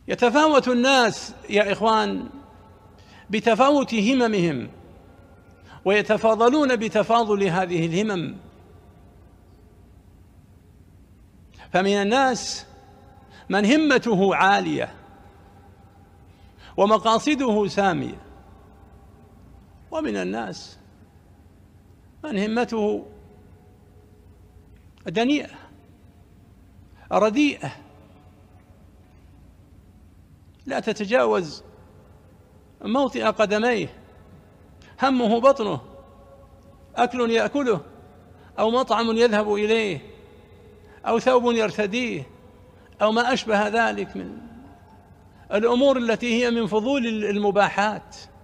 يتفاوت الناس يا إخوان بتفاوت هممهم، ويتفاضلون بتفاضل هذه الهمم. فمن الناس من همته عالية ومقاصده سامية، ومن الناس من همته دنيئة رديئة لا تتجاوز موطئ قدميه، همه بطنه، أكل يأكله أو مطعم يذهب إليه أو ثوب يرتديه أو ما أشبه ذلك من الأمور التي هي من فضول المباحات.